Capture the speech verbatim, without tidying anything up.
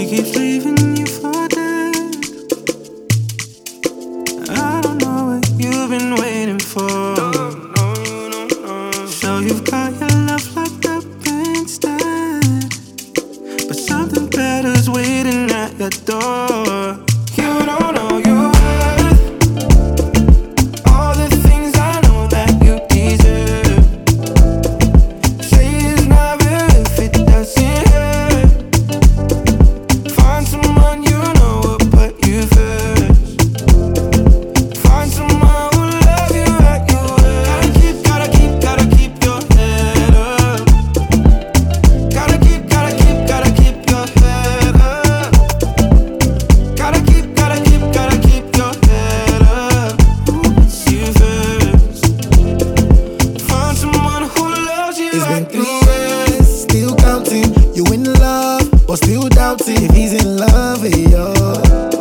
He keeps leaving you for dead. I don't know what you've been waiting for. So you've got your love locked up instead, but something better's waiting at your door. You don't know your worth, all the things I know that you deserve. Say it's not real if it doesn't hurt. Find someone you know will put you first. Find someone who love you at your worst. Gotta keep, gotta keep, gotta keep your head up. Gotta keep, gotta keep, gotta keep your head up. Gotta keep, gotta keep, gotta keep your head up. Who puts you first? Find someone who loves you It's been at three your years, still counting. You in love, but still doubting if he's in love with you.